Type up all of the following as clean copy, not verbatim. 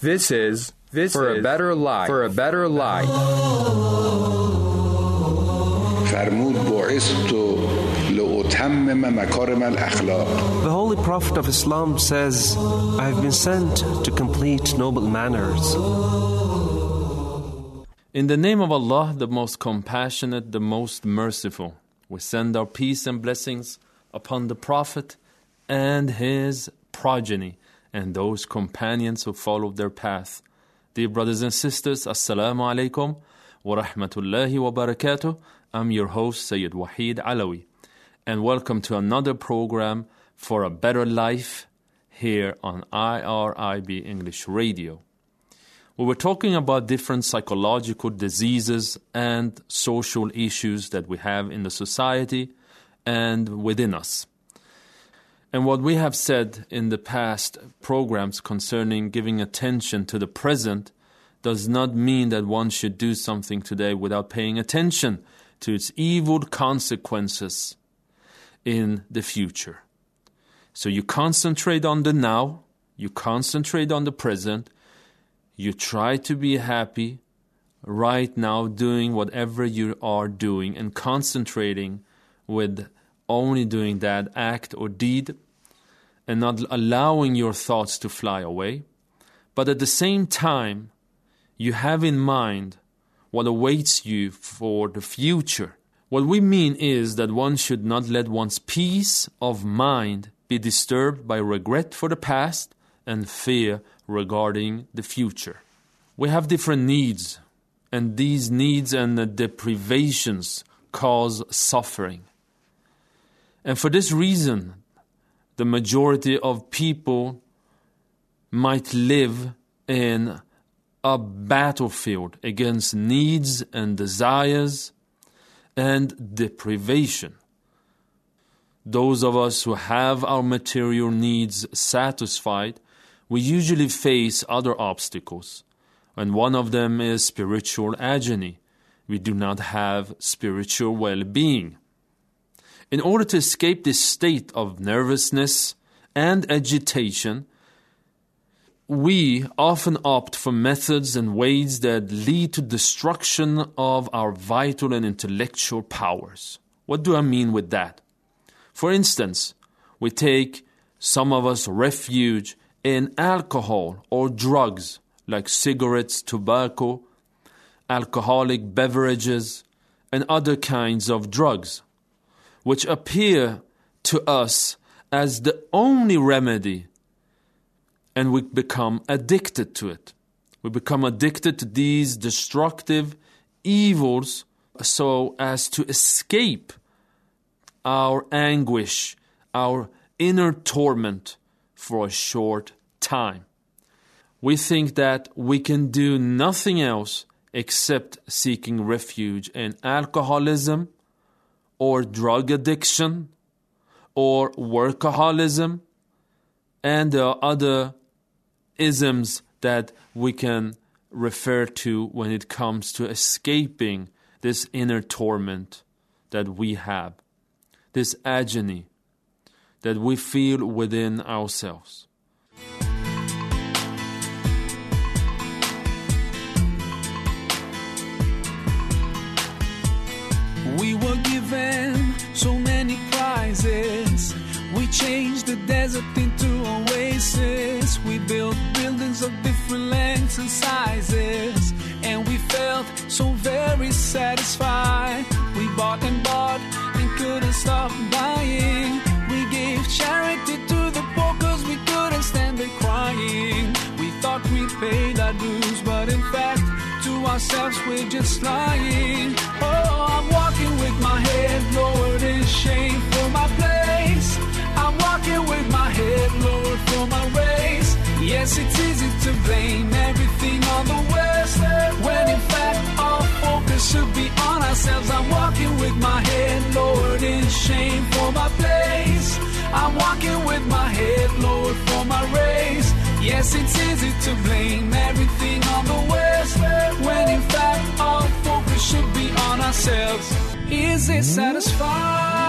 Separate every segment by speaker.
Speaker 1: This is For a Better Life. For a Better Life.
Speaker 2: فرمود بعثت لأتمم مكارم الأخلاق.
Speaker 3: The Holy Prophet of Islam says, I have been sent to complete noble manners.
Speaker 4: In the name of Allah, the most compassionate, the most merciful, we send our peace and blessings upon the Prophet and his progeny and those companions who followed their path. Dear brothers and sisters, Assalamu alaikum wa rahmatullahi wa barakatuh. I'm your host, Sayyid Wahid Alawi, and welcome to another program for a better life here on IRIB English Radio. We were talking about different psychological diseases and social issues that we have in the society and within us. And what we have said in the past programs concerning giving attention to the present does not mean that one should do something today without paying attention to its evil consequences in the future. So you concentrate on the now, you concentrate on the present, you try to be happy right now doing whatever you are doing and concentrating with only doing that act or deed and not allowing your thoughts to fly away. But at the same time, you have in mind what awaits you for the future. What we mean is that one should not let one's peace of mind be disturbed by regret for the past and fear regarding the future. We have different needs, and these needs and the deprivations cause suffering. And for this reason, the majority of people might live in a battlefield against needs and desires and deprivation. Those of us who have our material needs satisfied, we usually face other obstacles, and one of them is spiritual agony. We do not have spiritual well-being. In order to escape this state of nervousness and agitation, we often opt for methods and ways that lead to destruction of our vital and intellectual powers. What do I mean with that? For instance, we take, some of us, refuge in alcohol or drugs like cigarettes, tobacco, alcoholic beverages, and other kinds of drugs, which appear to us as the only remedy, and we become addicted to it. We become addicted to these destructive evils so as to escape our anguish, our inner torment for a short time. We think that we can do nothing else except seeking refuge in alcoholism or drug addiction or workaholism and other isms that we can refer to when it comes to escaping this inner torment that we have, this agony that we feel within ourselves.
Speaker 5: We were given so many prizes. We changed the desert into oasis. We built buildings of different lengths and sizes, and we felt so very satisfied. We bought and couldn't stop buying. We gave charity to the poor cause we couldn't stand the crying. We thought we paid our dues, but in fact to ourselves we're just lying. Oh, I'm walking with my head lowered in shame for my place. I'm walking with my head lowered for my race. Yes, it's easy to blame everything on the West, when in fact our focus should be on ourselves. I'm walking with my head lowered in shame for my place. I'm walking with my head lowered for my race. Yes, it's easy to blame everything on the West, when in fact our focus should be on ourselves. Is it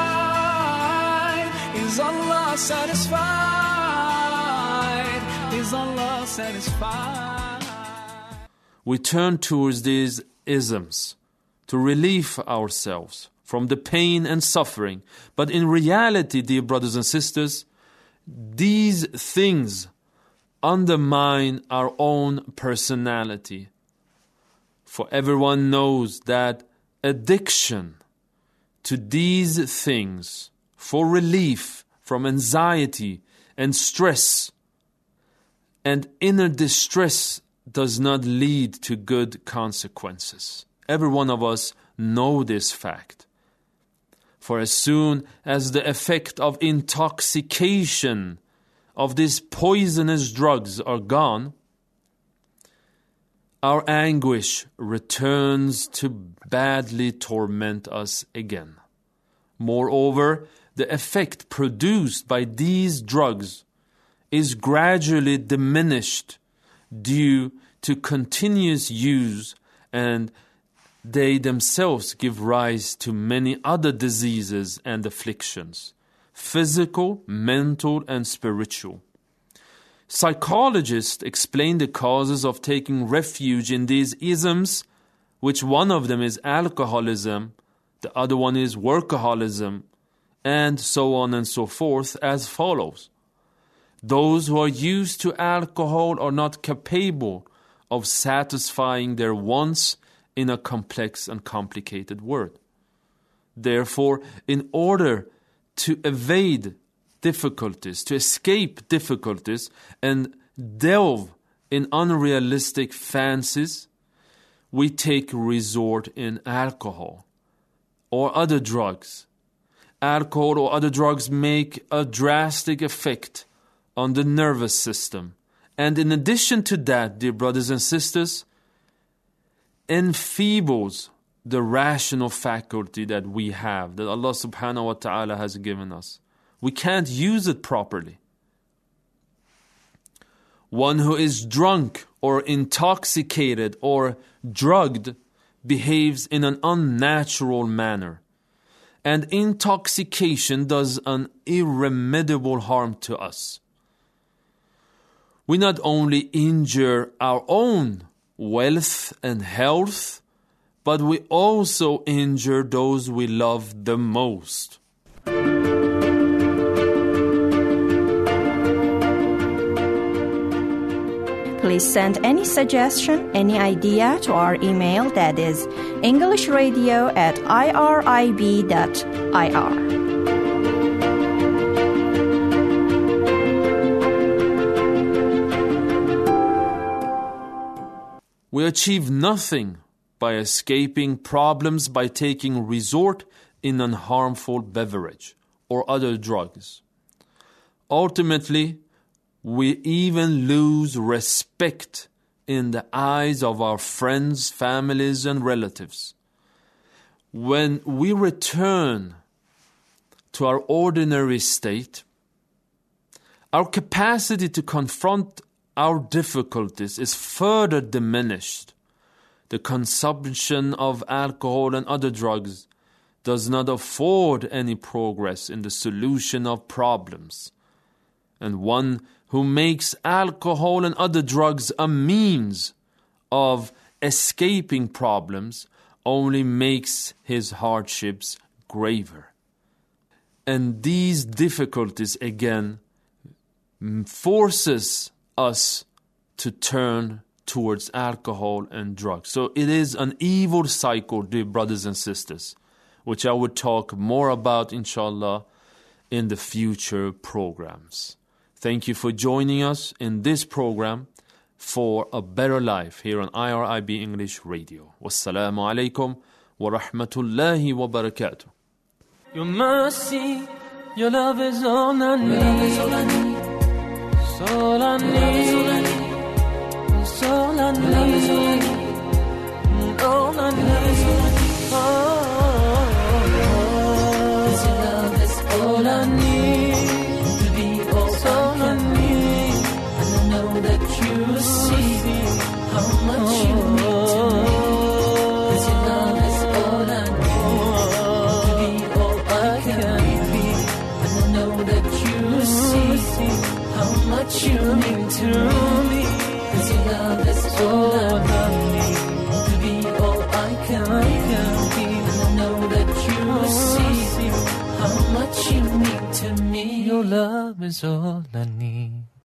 Speaker 5: satisfied? Is Allah satisfied? Is does Allah satisfy?
Speaker 4: We turn towards these isms to relieve ourselves from the pain and suffering. But in reality, dear brothers and sisters, these things undermine our own personality. For everyone knows that addiction to these things for relief from anxiety and stress and inner distress does not lead to good consequences. Every one of us know this fact. For as soon as the effect of intoxication of these poisonous drugs are gone, our anguish returns to badly torment us again. Moreover, the effect produced by these drugs is gradually diminished due to continuous use, and they themselves give rise to many other diseases and afflictions, physical, mental, and spiritual. Psychologists explain the causes of taking refuge in these isms, which one of them is alcoholism, the other one is workaholism, and so on and so forth, as follows. Those who are used to alcohol are not capable of satisfying their wants in a complex and complicated world. Therefore, in order to evade difficulties, to escape difficulties, and delve in unrealistic fancies, we take resort in alcohol or other drugs. Alcohol or other drugs make a drastic effect on the nervous system. And in addition to that, dear brothers and sisters, enfeebles the rational faculty that we have, that Allah subhanahu wa ta'ala has given us. We can't use it properly. One who is drunk or intoxicated or drugged behaves in an unnatural manner. And intoxication does an irremediable harm to us. We not only injure our own wealth and health, but we also injure those we love the most.
Speaker 6: Please send any suggestion, any idea to our email, that is englishradio@irib.ir.
Speaker 4: We achieve nothing by escaping problems by taking resort in an harmful beverage or other drugs. Ultimately, we even lose respect in the eyes of our friends, families, and relatives. When we return to our ordinary state, our capacity to confront our difficulties is further diminished. The consumption of alcohol and other drugs does not afford any progress in the solution of problems. And one who makes alcohol and other drugs a means of escaping problems only makes his hardships graver. And these difficulties again forces us to turn towards alcohol and drugs. So it is an evil cycle, dear brothers and sisters, which I would talk more about, inshallah, in the future programs. Thank you for joining us in this program for a better life here on IRIB English Radio. Wassalamu alaikum wa rahmatullahi wa barakatuh.
Speaker 7: Your mercy, your love is all I need. It's all I need. It's all I need. It's all I need. All I need. It's your love, that's all I need. How much you mean to me, 'cause your love is all I need to be all I can be. And I know that you see how much you mean to me. Your love is all I need.